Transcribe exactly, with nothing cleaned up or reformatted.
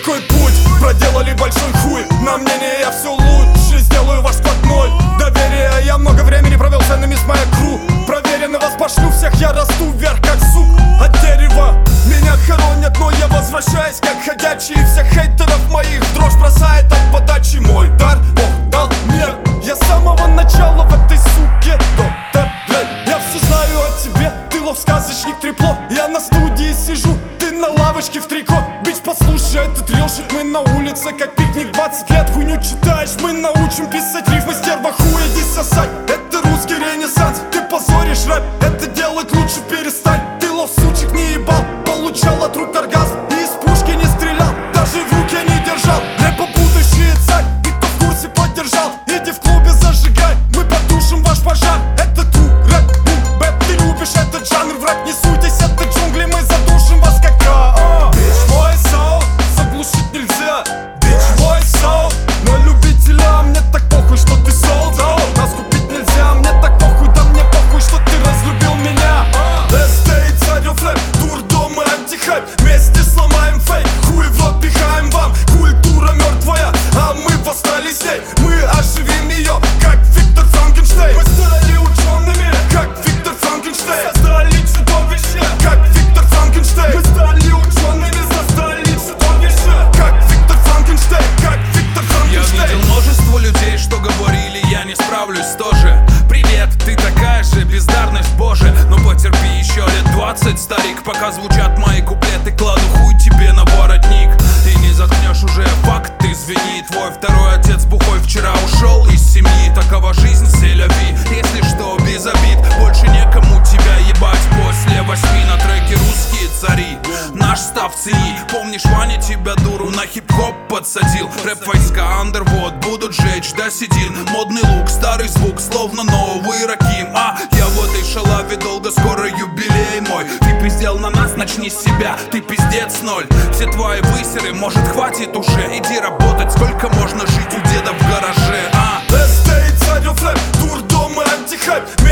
Такой путь проделали большой хуй. На мнение я все лучше сделаю ваш складной. Доверие, я много времени провел с ценными с моя кру. Проверено, вас пошлю всех, я расту вверх как сук от дерева. Меня хоронят, но я возвращаюсь как ходячий. Всех хейтеров моих дрожь бросает от подачи. Мой дар Бог дал мне. Я с самого начала в этой суке доктор Дрей. Я все знаю о тебе, ты лов-сказочник, трепло. Я на студии сижу, ты на лавочке в трико. Бич, послушай этот рилшит, мы на улице как пикник. Двадцать лет хуйню читаешь, мы научим писать рифмы. Стерва, хуй, иди сосать, это русский ренессанс. Ты позоришь рэп, это делать лучше перестань. Ты лов, сучек, не ебал, получал от рук оргазм. И из пушки не стрелял, даже в руке не держал. Рэпа будущее царь, и кто в курсе поддержал. Иди в клубе зажигай, мы потушим ваш пожар. Это тру, рэп, бум, бэп, ты любишь этот жанр. В рэп не суйтесь, это джунгли, мы задушим вас как я. Бич, мой соул, заглушить нельзя. Бич, мой соул, на любителя, мне так похуй, что ты sold out. Нас купить нельзя, мне так похуй, да мне похуй, что ты разлюбил меня. Эстей, царев рэп, дурдом и антихайп. Вместе сломаем фейк, хуй в рот пихаем вам. Культура мертвая, а мы восстали с ней. Мы оживим ее, как Виктор Франкенштейн. Мы стали учеными, как Виктор Франкенштейн. Создали чудовище, как Виктор Франкенштейн. Мы стали учеными, создали чудовище, как Виктор Франкенштейн, как Виктор Франкенштейн. Я видел множество людей, что говорили, я не справлюсь тоже. Привет, ты такая же, бездарность, боже. Но потерпи еще лет двадцать, старик. Пока звучат мои куплеты, кладу хуй тебе на воротник. Ты не заткнешь уже, факт, ты извини. Твой второй отец бухой вчера ушел из семьи. Такова жизнь, селяви. Если что, без обид, больше некому тебя ебать. После восьми на треке русские цари. Наш став цени. Помнишь, Ваня тебя дуру на хип-хоп подсадил. Рэп-войска, андервод будут жечь до седин. Модный лук, старый звук, словно новый Раким. А я в этой шалаве долго, скоро юбилей мой. Ты пиздел на нас, начни с себя, ты пиздец ноль. Все твои высеры, может хватит уже. Иди работать, сколько можно жить у деда в гараже. А Эстей, царев рэп, дурдом и антихайп.